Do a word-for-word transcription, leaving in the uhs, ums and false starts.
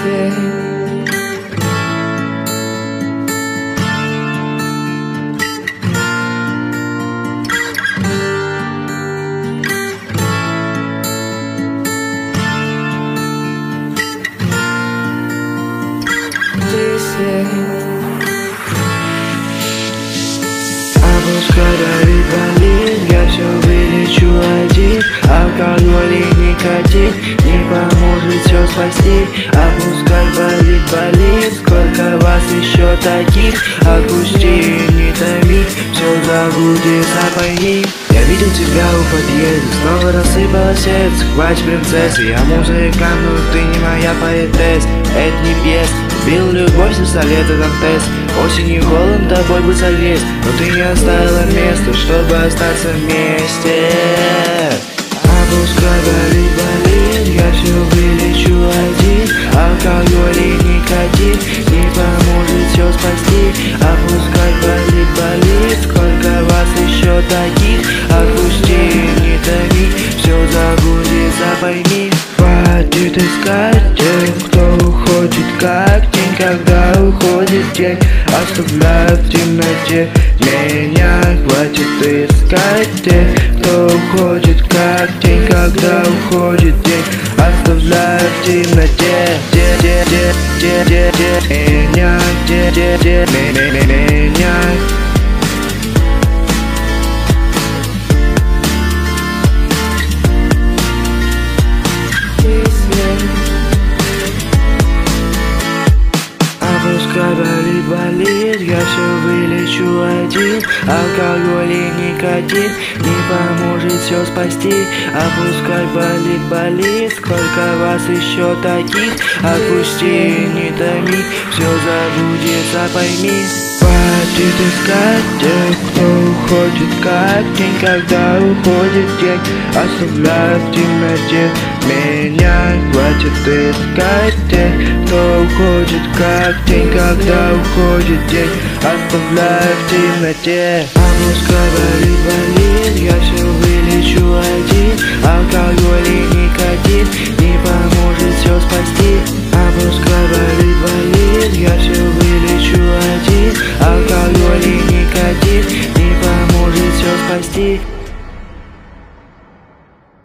А пускай давит, болит, я все вылечу один. Алкоголь и никотин не поможет все спасти. А пускай болит, болит, сколько вас еще таких? Отпусти, не томи, все забудется, пойми. Я видел тебя у подъезда, снова рассыпалось сердце. Хватит, принцесса, я музыкант, но ты не моя поэтесса. Это не пьес, бил любовь со лета там тест. Осенью холодно, тобой бы залез, но ты не оставила места, чтобы остаться вместе. А пускай болит, болит, я все вылечу один. Алкоголь и никотин не поможет все спасти. А пускай болит, болит, сколько вас еще таких? Отпусти, не томи, все забудется, пойми. Хватит искать тех, кто уходит как тень, когда уходит день, оставляя в темноте меня. Хватит искать тех, кто уходит как тень, когда уходит день, оставляя в темноте меня, меня. Пускай болит, болит, я все вылечу один. Алкоголь и никотин не поможет все спасти. А пускай болит, болит, сколько вас еще таких? Отпусти, не томи, все забудется, пойми. Хватит искать тех, кто уходит как тень, когда уходит день, оставляя в темноте меня. Хватит искать тех, кто уходит как тень, когда уходит день, оставляя в темноте. А пускай болит, болит, я все вылечу один. Алкоголь и никотин не поможет все спасти.